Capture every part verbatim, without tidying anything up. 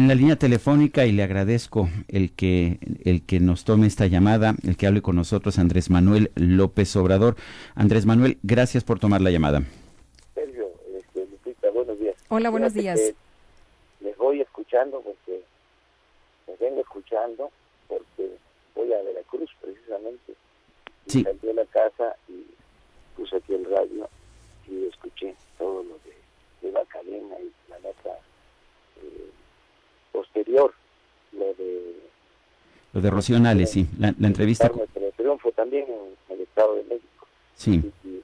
la línea telefónica y le agradezco el que el que nos tome esta llamada, el que hable con nosotros, Andrés Manuel López Obrador. Andrés Manuel, gracias por tomar la llamada. Sergio, este, Lupita, buenos días. Hola, buenos días. Les voy escuchando porque les vengo escuchando porque voy a Veracruz precisamente. Sí. Salí de la casa y puse aquí el radio y escuché todo lo de, de la cadena y la nota eh, posterior, lo de lo de Rocío Nales, sí, la, la entrevista con el triunfo también en el Estado de México. Sí. Y, y, y,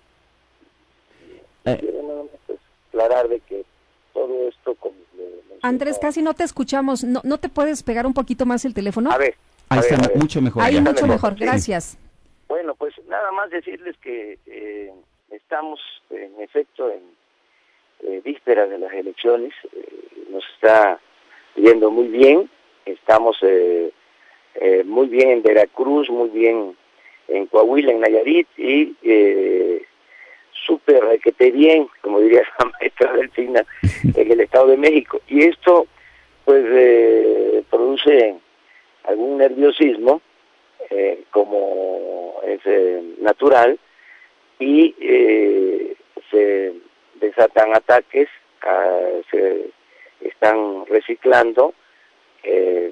eh. quiero nada más pues, aclarar de que todo esto como le, Andrés, casi no te escuchamos. ¿No, no te puedes pegar un poquito más el teléfono? A ver. Ahí a está, ver, mucho mejor. Ahí ya. mucho mejor, sí. gracias. Bueno, pues nada más decirles que eh, estamos en efecto en eh, vísperas de las elecciones, eh, nos está yendo muy bien, estamos eh, eh, muy bien en Veracruz, muy bien en Coahuila, en Nayarit y eh, súper requete bien, como diría la maestra Delfina, en el Estado de México. Y esto pues eh, produce algún nerviosismo, eh, como es eh, natural, y eh, se desatan ataques, uh, se están reciclando eh,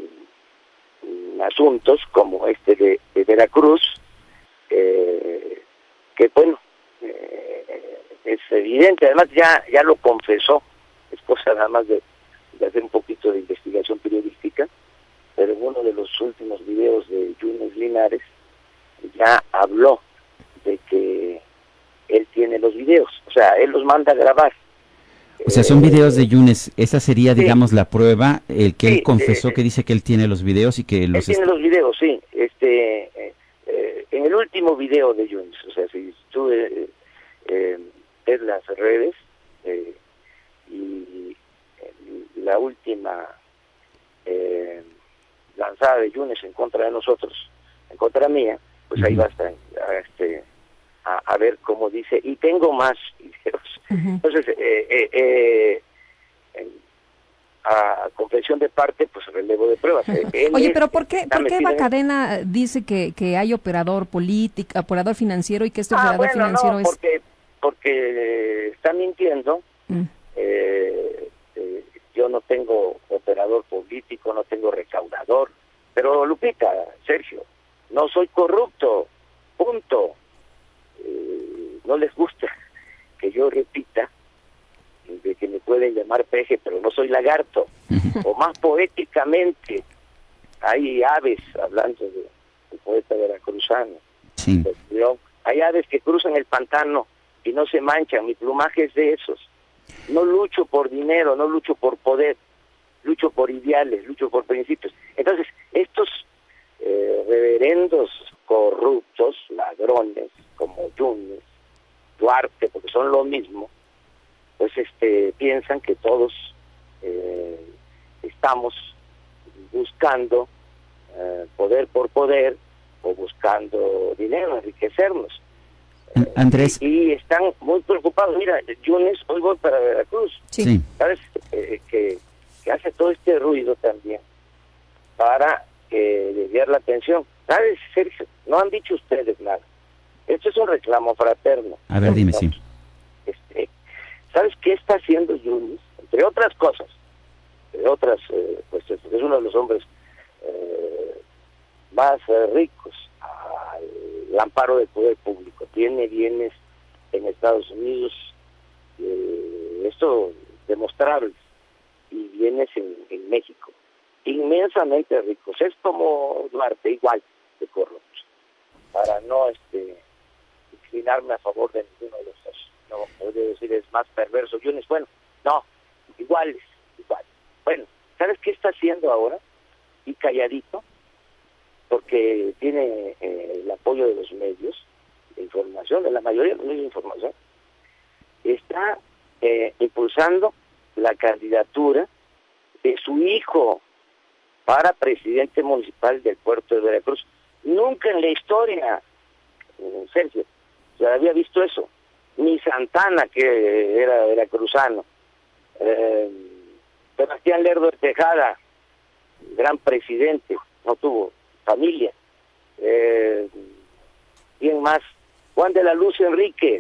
asuntos como este de, de Veracruz, eh, que bueno, eh, es evidente, además ya ya lo confesó, es cosa nada más de, de hacer un poquito de investigación periodística, pero en uno de los últimos videos de Yunes Linares ya habló de que él tiene los videos, o sea, él los manda a grabar. O sea, son videos de Yunes, esa sería, sí, digamos, la prueba, el que sí, él confesó eh, que dice que él tiene los videos y que los... Él tiene los videos, sí, este, eh, eh, en el último video de Yunes, o sea, si tú eh, eh, ves las redes eh, y eh, la última eh, lanzada de Yunes en contra de nosotros, en contra mía, pues uh-huh. ahí basta a, este, a, a ver cómo dice, y tengo más videos. Uh-huh. Entonces, eh, eh, eh, eh, a confesión de parte, pues relevo de pruebas. Uh-huh. Oye, pero ¿por qué, ¿por qué Bacadena dice que, que hay operador político, operador financiero y que este ah, operador bueno, financiero no, es...? porque, porque está mintiendo. Uh-huh. eh, eh, yo no tengo operador político, no tengo recaudador, pero Lupita, Sergio, no soy corrupto, punto. Eh, no les gusta que yo repita de que me pueden llamar peje, pero no soy lagarto. O más poéticamente, hay aves, hablando de un poeta veracruzano, sí. hay aves que cruzan el pantano y no se manchan, mi plumaje es de esos. No lucho por dinero, no lucho por poder, lucho por ideales, lucho por principios. Entonces, estos eh, reverendos corruptos, ladrones, como Yunes, Duarte, porque son lo mismo, pues este piensan que todos eh, estamos buscando eh, poder por poder o buscando dinero, enriquecernos. Andrés. Y, y están muy preocupados. Mira, Yunes, hoy voy para Veracruz. Sí. ¿Sabes? Eh, que, que hace todo este ruido también para eh, desviar la atención. ¿Sabes, Sergio? No han dicho ustedes nada. Esto es un reclamo fraterno. A ver, dime, sí. Este, ¿Sabes qué está haciendo Yunes? Entre otras cosas, entre otras, eh, pues es uno de los hombres eh, más eh, ricos al amparo del poder público. Tiene bienes en Estados Unidos, eh, esto demostrable, y bienes en, en México, inmensamente ricos. Es como Duarte, igual de corrupto, para no este inclinarme a favor de ninguno de los dos. No podría decir es más perverso Yunes, bueno, no, iguales, igual. Bueno, ¿sabes qué está haciendo ahora? Y calladito, porque tiene eh, el apoyo de los medios de información, de la mayoría de los medios de información, está eh, impulsando la candidatura de su hijo para presidente municipal del puerto de Veracruz. Nunca en la historia, Sergio, se había visto eso. Ni Santana, que era veracruzano, eh, Sebastián Lerdo de Tejada, gran presidente, no tuvo familia. Eh, ¿Quién más? Juan de la Luz Enríquez,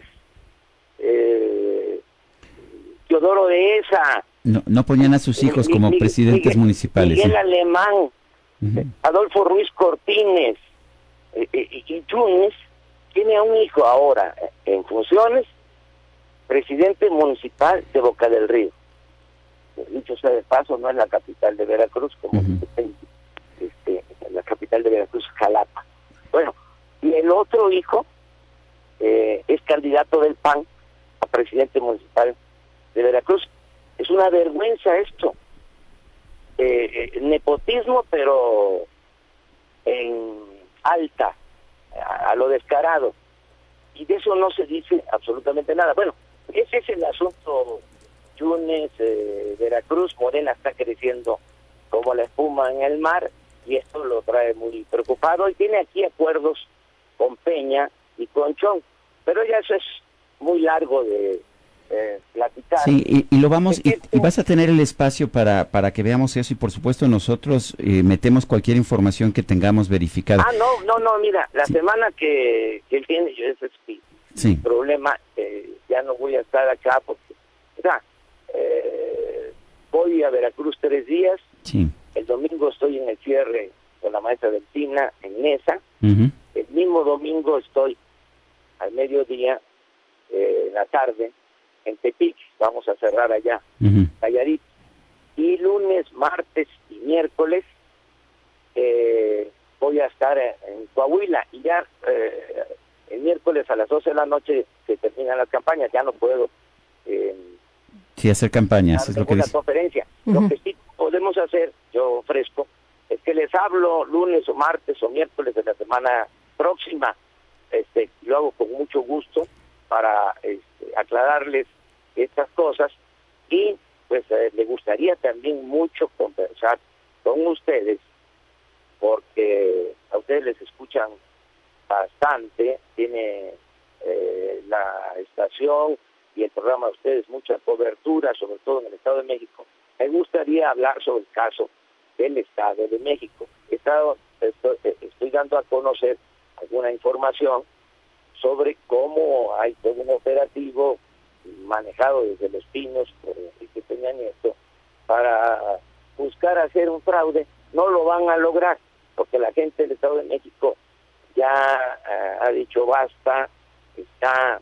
eh, Teodoro Dehesa. No, no ponían a sus hijos como Miguel, presidentes Miguel, municipales. Miguel ¿sí? Alemán, uh-huh. Adolfo Ruiz Cortines, eh, eh, y Yunes tiene a un hijo ahora en funciones, presidente municipal de Boca del Río. Dicho sea de paso, no es la capital de Veracruz, como uh-huh. este, la capital de Veracruz, Jalapa. Bueno, y el otro hijo eh, es candidato del P A N a presidente municipal de Veracruz. Es una vergüenza esto. Eh, eh, nepotismo, pero en alta, a, a lo descarado. Y de eso no se dice absolutamente nada. Bueno, ese es el asunto. Yunes, eh, Veracruz, Morena está creciendo como la espuma en el mar, y esto lo trae muy preocupado, y tiene aquí acuerdos con Peña y con Chong, pero ya eso es muy largo de eh, platicar. Sí, y, y lo vamos, y, y vas a tener el espacio para, para que veamos eso, y por supuesto nosotros eh, metemos cualquier información que tengamos verificada. Ah, no, no, no, mira, la sí. semana que, que él tiene, yo ese es mi, sí. mi problema, eh, ya no voy a estar acá porque, o sea, Eh, voy a Veracruz tres días, sí. El domingo estoy en el cierre con la maestra Delfina en Nesa, uh-huh. El mismo domingo estoy al mediodía, eh, en la tarde, en Tepic, vamos a cerrar allá, uh-huh. Nayarit, y lunes, martes y miércoles eh, voy a estar en Coahuila, y ya eh, el miércoles a las doce de la noche se terminan las campañas, ya no puedo eh, Sí, hacer campañas, es lo que dice. Conferencia. Uh-huh. Lo que sí podemos hacer, yo ofrezco, es que les hablo lunes o martes o miércoles de la semana próxima. Este, lo hago con mucho gusto para este, aclararles estas cosas, y pues eh, me gustaría también mucho conversar con ustedes, porque a ustedes les escuchan bastante, tiene eh, la estación y el programa de ustedes mucha cobertura, sobre todo en el Estado de México. Me gustaría hablar sobre el caso del Estado de México. He estado, estoy, estoy dando a conocer alguna información sobre cómo hay todo un operativo manejado desde Los Pinos por Enrique Peña Nieto para buscar hacer un fraude. No lo van a lograr, porque la gente del Estado de México ya eh, ha dicho basta, está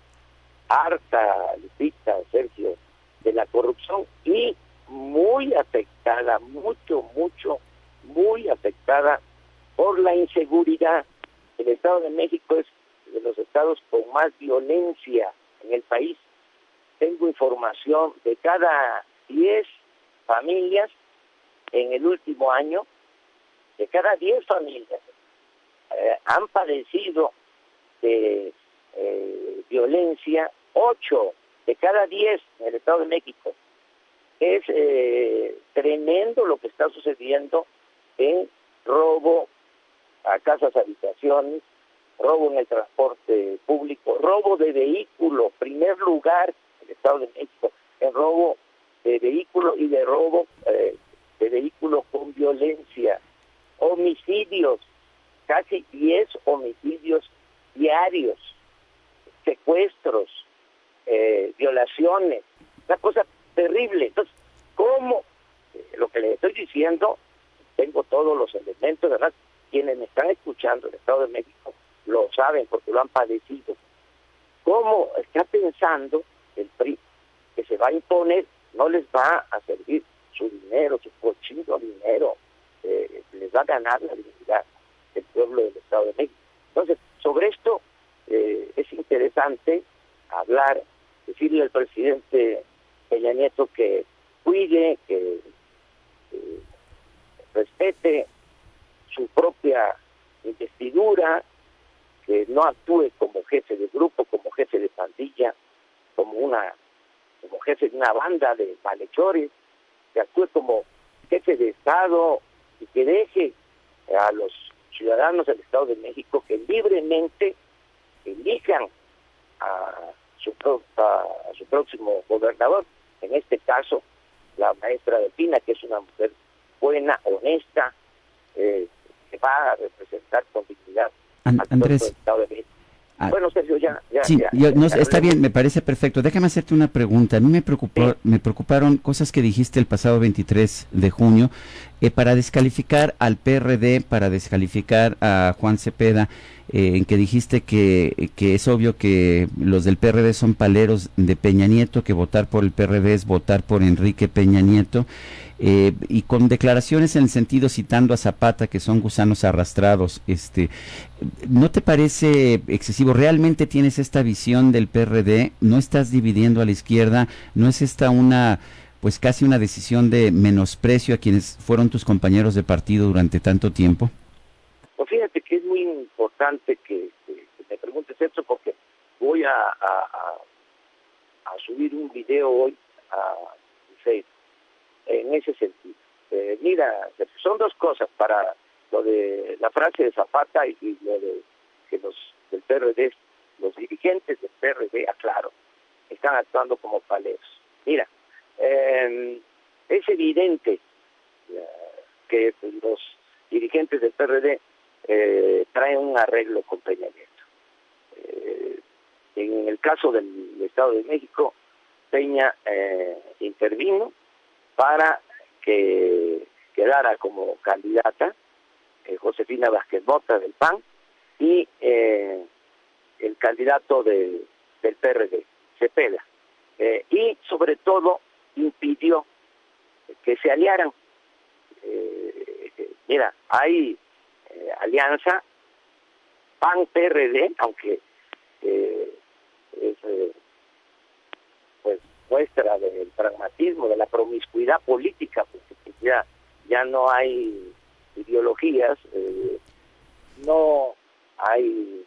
harta, Lupita, Sergio, de la corrupción, y muy afectada, mucho, mucho, muy afectada por la inseguridad. El Estado de México es de los estados con más violencia en el país. Tengo información de cada diez familias en el último año, de cada diez familias eh, han padecido de eh, violencia. Ocho de cada diez en el Estado de México. Es eh, tremendo lo que está sucediendo en robo a casas, habitaciones, robo en el transporte público, robo de vehículo, primer lugar en el Estado de México, en robo de vehículo y de robo eh, de vehículo con violencia, homicidios, casi diez homicidios diarios, secuestros, Eh, violaciones, una cosa terrible. Entonces, ¿cómo? Eh, lo que les estoy diciendo, tengo todos los elementos, ¿verdad? Quienes me están escuchando en el Estado de México lo saben porque lo han padecido. ¿Cómo está pensando el P R I que se va a imponer? No les va a servir su dinero, su cochino dinero, eh, les va a ganar la dignidad del pueblo del Estado de México. Entonces, sobre esto eh, es interesante hablar, decirle al presidente Peña Nieto que cuide, que, que respete su propia investidura, que no actúe como jefe de grupo, como jefe de pandilla, como una como jefe de una banda de malhechores, que actúe como jefe de Estado y que deje a los ciudadanos del Estado de México que libremente elijan a su, a su próximo gobernador, en este caso la maestra Delfina, que es una mujer buena, honesta, eh, que va a representar con dignidad An al Andrés, Estado de México. Ah, bueno, Sergio, ya... ya sí, ya, yo, no, ya está bien, me parece perfecto. Déjame hacerte una pregunta. A mí me preocupó, sí. me preocuparon cosas que dijiste el pasado veintitrés de junio eh, para descalificar al P R D, para descalificar a Juan Cepeda, eh, en que dijiste que, que es obvio que los del P R D son paleros de Peña Nieto, que votar por el P R D es votar por Enrique Peña Nieto. Eh, y con declaraciones en el sentido citando a Zapata, que son gusanos arrastrados. este ¿No te parece excesivo? ¿Realmente tienes esta visión del P R D? ¿No estás dividiendo a la izquierda? ¿No es esta una, pues casi una decisión de menosprecio a quienes fueron tus compañeros de partido durante tanto tiempo? Pues fíjate que es muy importante que, que, que me preguntes esto, porque voy a, a, a, a subir un video hoy a Facebook en ese sentido. Eh, mira, son dos cosas para lo de la frase de Zapata y, y lo de que los del P R D, los dirigentes del P R D, aclaro, están actuando como paleros. Mira, eh, es evidente eh, que los dirigentes del P R D eh, traen un arreglo con Peña Nieto. Eh, en el caso del Estado de México, Peña eh, intervino para que quedara como candidata eh, Josefina Vázquez Mota del P A N y eh, el candidato de, del P R D, Cepeda, eh, y sobre todo impidió que se aliaran. Eh, mira, hay eh, alianza P A N-P R D, aunque eh, es eh, pues muestra del pragmatismo, de la promiscuidad política, porque ya, ya no hay ideologías, eh, no hay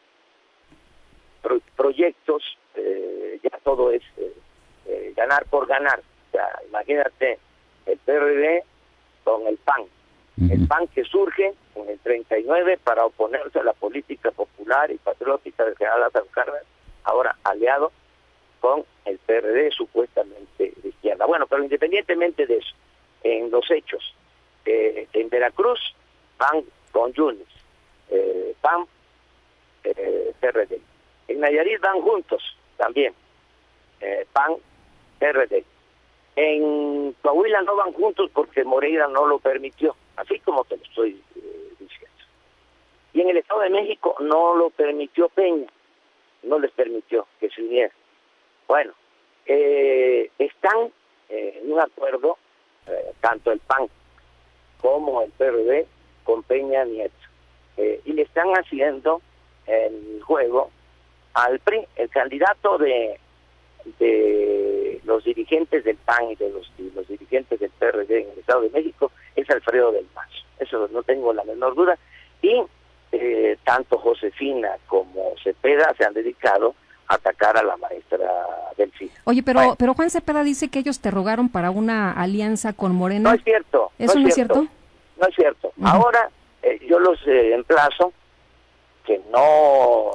pro proyectos, eh, ya todo es eh, eh, ganar por ganar. O sea, imagínate el P R D con el P A N, uh-huh. el P A N que surge en el treinta y nueve para oponerse a la política popular y patriótica del general Lázaro Cárdenas, ahora aliado con el P R D supuestamente de izquierda. Bueno, pero independientemente de eso, en los hechos, eh, en Veracruz van con Yunes, eh, P A N, eh, P R D. En Nayarit van juntos también, eh, P A N, P R D. En Coahuila no van juntos porque Moreira no lo permitió, así como te lo estoy eh, diciendo. Y en el Estado de México no lo permitió Peña, no les permitió que se unieran. Bueno, eh, están eh, en un acuerdo, eh, tanto el P A N como el P R D, con Peña Nieto. Eh, y le están haciendo el juego al P R I. El candidato de, de los dirigentes del P A N y de los, y los dirigentes del P R D en el Estado de México es Alfredo del Mazo. Eso no tengo la menor duda. Y eh, tanto Josefina como Cepeda se han dedicado a atacar a la maestra Delfina. Oye, pero bueno, pero Juan Cepeda dice que ellos te rogaron para una alianza con Morena. No es cierto. ¿Eso no es cierto? cierto? No es cierto. Uh-huh. Ahora eh, yo los eh, emplazo que no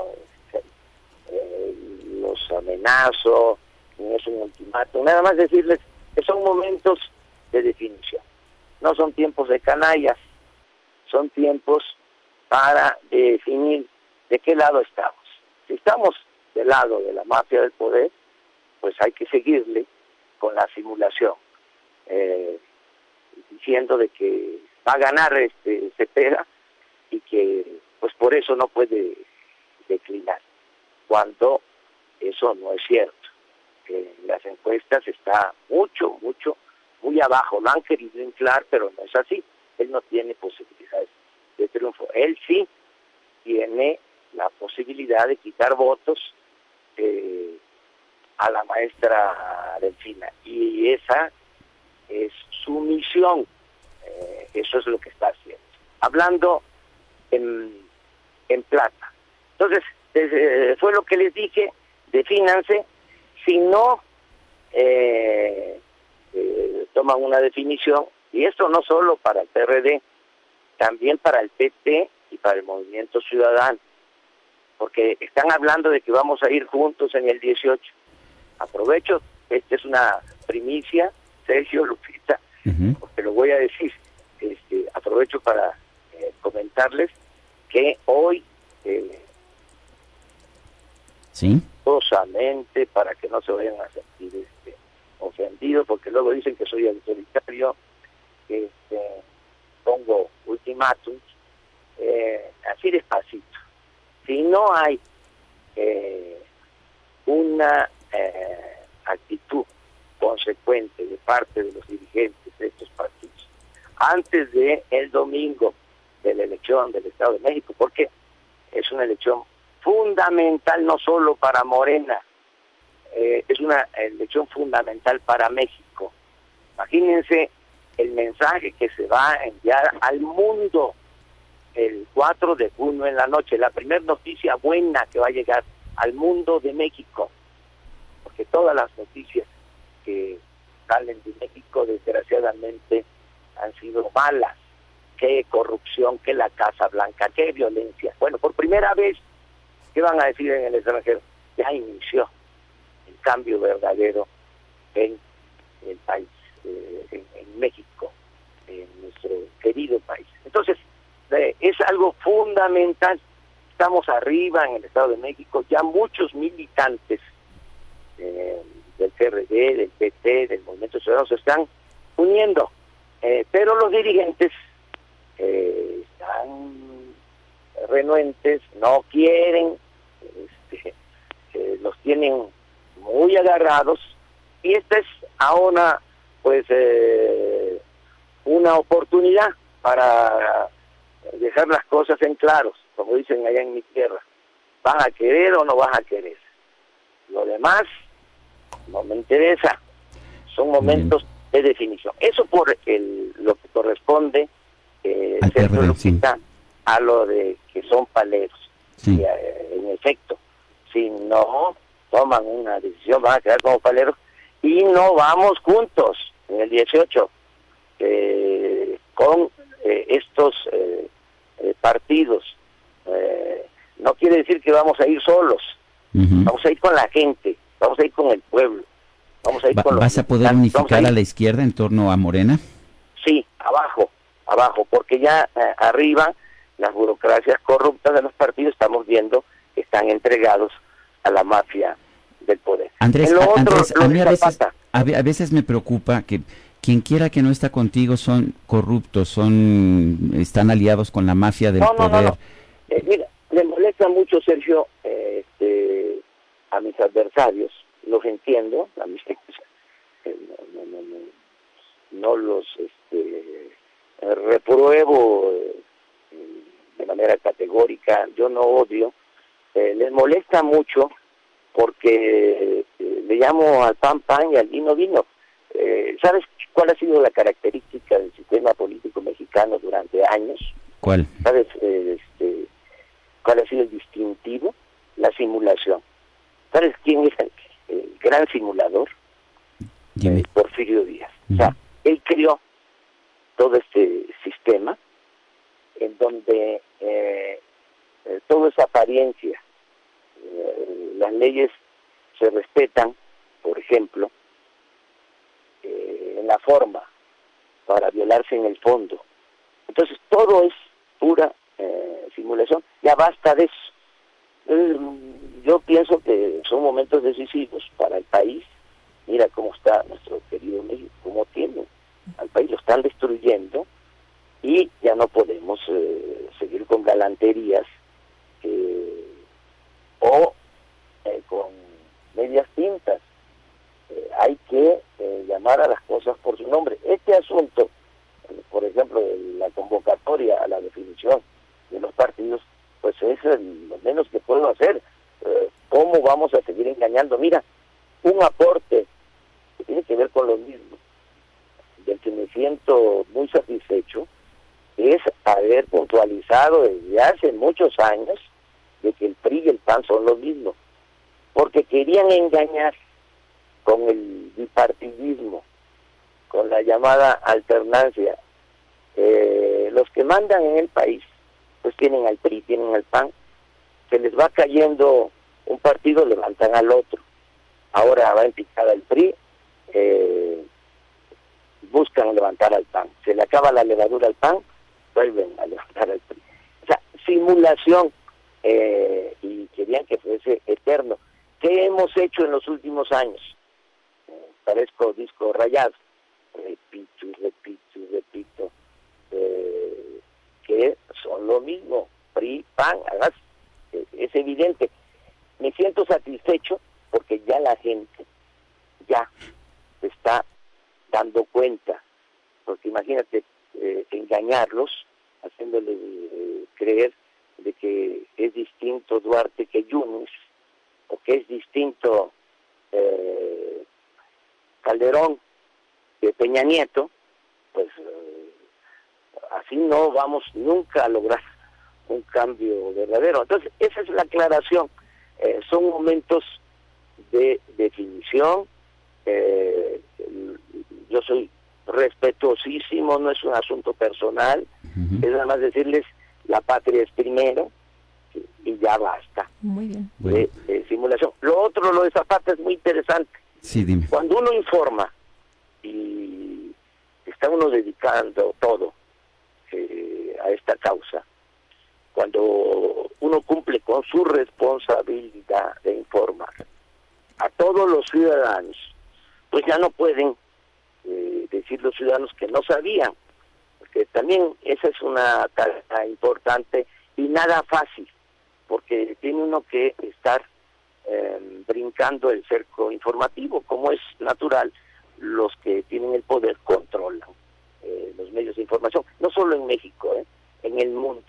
eh, los amenazo, ni es un ultimátum, nada más decirles que son momentos de definición. No son tiempos de canallas, son tiempos para definir de qué lado estamos. Si estamos del lado de la mafia del poder, pues hay que seguirle con la simulación, eh, diciendo de que va a ganar este Cepeda y que pues por eso no puede declinar, cuando eso no es cierto. Que en las encuestas está mucho, mucho, muy abajo. Lo han querido inflar, pero no es así. Él no tiene posibilidades de triunfo. Él sí tiene la posibilidad de quitar votos eh, a la maestra Delfina, y esa es su misión. Eh, eso es lo que está haciendo, hablando en, en plata. Entonces, eh, fue lo que les dije: defínanse. Si no eh, eh, toman una definición, y esto no solo para el P R D, también para el P T y para el Movimiento Ciudadano, porque están hablando de que vamos a ir juntos en el dieciocho. Aprovecho, esta es una primicia, Sergio, Lupita, uh-huh. porque lo voy a decir, este, aprovecho para eh, comentarles que hoy, eh, ¿sí? Solamente para que no se vayan a sentir este, ofendidos, porque luego dicen que soy autoritario, que este, pongo ultimátums, eh, así despacito. Si no hay eh, una eh, actitud consecuente de parte de los dirigentes de estos partidos antes de el domingo de la elección del Estado de México, porque es una elección fundamental no solo para Morena, eh, es una elección fundamental para México. Imagínense el mensaje que se va a enviar al mundo el cuatro de junio en la noche, la primera noticia buena que va a llegar al mundo de México, porque todas las noticias que salen de México desgraciadamente han sido malas, que corrupción, que la Casa Blanca, que violencia. Bueno, por primera vez, ¿qué van a decir en el extranjero? Ya inició el cambio verdadero en el país, eh, en, en México, en nuestro querido país. Entonces, eh, es algo fundamental. Estamos arriba en el Estado de México, ya muchos militantes eh, del P R D, del P T, del Movimiento Ciudadano se están uniendo, eh, pero los dirigentes eh, están renuentes, no quieren, este, eh, los tienen muy agarrados, y esta es ahora pues eh, una oportunidad para dejar las cosas en claros, como dicen allá en mi tierra. ¿Vas a querer o no vas a querer? Lo demás no me interesa. Son momentos de definición. Eso por el lo que corresponde eh, Sergio Lupita, sí, a lo de que son paleros. Sí. Y, eh, en efecto, si no toman una decisión, van a quedar como paleros, y no vamos juntos en el dieciocho eh, con eh, estos eh, eh, partidos. Eh, no quiere decir que vamos a ir solos. Uh-huh. Vamos a ir con la gente, vamos a ir con el pueblo. Vamos a ir Va, con los ¿Vas a poder unificar a, a la izquierda en torno a Morena? Sí, abajo, abajo, porque ya eh, arriba las burocracias corruptas de los partidos estamos viendo que están entregados a la mafia del poder. Andrés, en lo a, otro, Andrés lo a mí a veces, Zapata, a, a veces me preocupa que quien quiera que no está contigo son corruptos, son están aliados con la mafia del no, no, poder. No, no. Eh, mira, le molesta mucho, Sergio, eh, este, a mis adversarios, los entiendo, a mis eh, no, no, no, no, no los este, repruebo eh, de manera categórica, yo no odio, eh, les molesta mucho porque eh, le llamo al pan pan y al vino vino. Eh, ¿Sabes cuál ha sido la característica del sistema político mexicano durante años? ¿Cuál? ¿Sabes eh, este, cuál ha sido el distintivo? La simulación. ¿Sabes quién es el, el gran simulador? Eh, Porfirio Díaz. Uh-huh. O sea, él creó todo este sistema en donde eh, eh, todo es apariencia. Eh, las leyes se respetan, por ejemplo, eh, en la forma, para violarse en el fondo. Entonces todo es pura eh, simulación. Ya basta de eso. Eh, yo pienso que son momentos decisivos para el país. Mira cómo está nuestro querido México, cómo tiene al país, lo están destruyendo, y ya no podemos eh, seguir con galanterías eh, o eh, con medias tintas. Eh, hay que eh, llamar a las cosas por su nombre. Este asunto, eh, por ejemplo, de la convocatoria a la definición de los partidos, pues es el, lo menos que puedo hacer. Eh, ¿Cómo vamos a seguir engañando? Mira, un aporte que tiene que ver con lo mismo, del que me siento muy satisfecho, es haber puntualizado desde hace muchos años de que el P R I y el P A N son lo mismo, porque querían engañar con el bipartidismo, con la llamada alternancia. Eh, los que mandan en el país, pues tienen al P R I, tienen al P A N, se les va cayendo un partido, levantan al otro. Ahora va en picada el P R I, eh, buscan levantar al P A N. Se le acaba la levadura al P A N, vuelven a levantar al P R I. O sea, simulación, eh, y querían que fuese eterno. ¿Qué hemos hecho en los últimos años? Eh, parezco disco rayado. Repito y repito y repito. Eh, que son lo mismo. P R I, P A N, además, eh, es evidente. Me siento satisfecho porque ya la gente ya se está dando cuenta. Porque imagínate, eh, engañarlos, haciéndoles eh, creer de que es distinto Duarte que Yunes, o que es distinto eh, Calderón que Peña Nieto, pues eh, así no vamos nunca a lograr un cambio verdadero. Entonces, esa es la aclaración. Eh, son momentos de definición. Eh, yo soy respetuosísimo, no es un asunto personal, uh-huh. es nada más decirles, la patria es primero, y ya basta. Muy bien. De, de simulación. Lo otro, lo de Zapata, es muy interesante. Sí, dime. Cuando uno informa y está uno dedicando todo eh, a esta causa, cuando uno cumple con su responsabilidad de informar a todos los ciudadanos, pues ya no pueden eh, decir los ciudadanos que no sabían, porque también esa es una tarea importante y nada fácil, porque tiene uno que estar eh, brincando el cerco informativo, como es natural. Los que tienen el poder controlan eh, los medios de información, no solo en México, eh, en el mundo.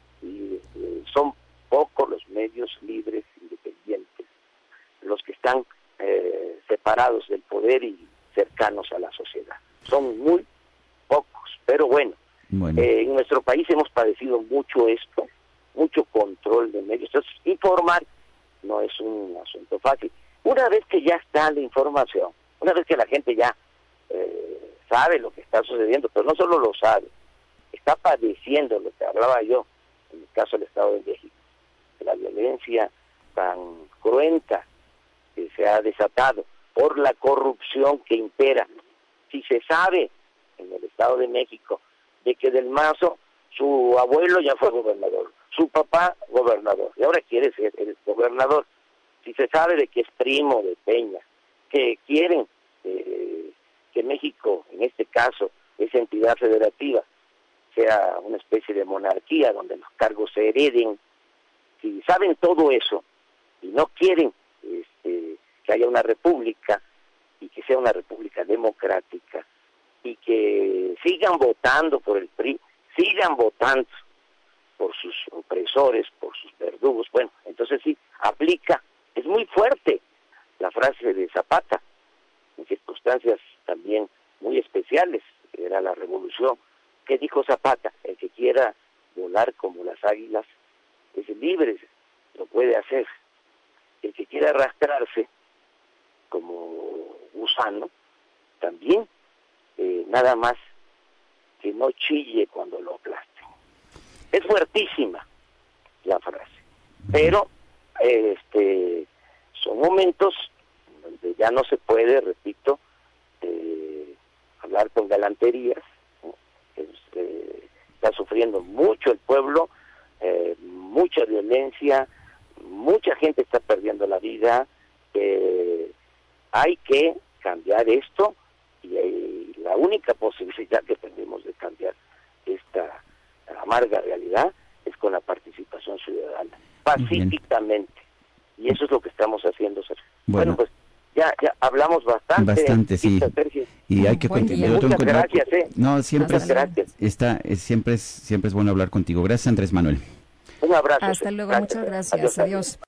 Y eh, son pocos los medios libres, independientes, los que están eh, separados del poder y cercanos a la sociedad. Son muy pocos, pero bueno, bueno. Eh, en nuestro país hemos padecido mucho esto, mucho control de medios. Entonces, informar no es un asunto fácil. Una vez que ya está la información, una vez que la gente ya eh, sabe lo que está sucediendo, pero no solo lo sabe, está padeciendo lo que hablaba yo, en el caso del Estado de México, de la violencia tan cruenta que se ha desatado por la corrupción que impera. Si se sabe en el Estado de México de que Del Mazo, su abuelo ya fue gobernador, su papá gobernador, y ahora quiere ser el gobernador. Si se sabe de que es primo de Peña, que quieren eh, que México, en este caso, esa entidad federativa, sea una especie de monarquía donde los cargos se hereden, si saben todo eso y no quieren este, que haya una república y que sea una república democrática y que sigan votando por el P R I, sigan votando por sus opresores, por sus verdugos, bueno, entonces sí, aplica, es muy fuerte la frase de Zapata, en circunstancias también muy especiales, era la revolución. ¿Qué dijo Zapata? El que quiera volar como las águilas es libre, lo puede hacer. El que quiera arrastrarse como gusano, también, eh, nada más que no chille cuando lo aplaste. Es fuertísima la frase, pero eh, este son momentos donde ya no se puede, repito, eh, hablar con galanterías. Eh, está sufriendo mucho el pueblo, eh, mucha violencia, mucha gente está perdiendo la vida. Eh, hay que cambiar esto y eh, la única posibilidad que tenemos de cambiar esta amarga realidad es con la participación ciudadana, pacíficamente. Y eso es lo que estamos haciendo, Sergio. Bueno, bueno pues ya ya hablamos bastante. Bastante, sí. Sergio. Y hay que continuar. Muchas gracias, eh. No, siempre Muchas es, gracias. Está, es, siempre es siempre es bueno hablar contigo. Gracias, Andrés Manuel. Un abrazo. Hasta luego, gracias. muchas gracias. Adiós. Adiós.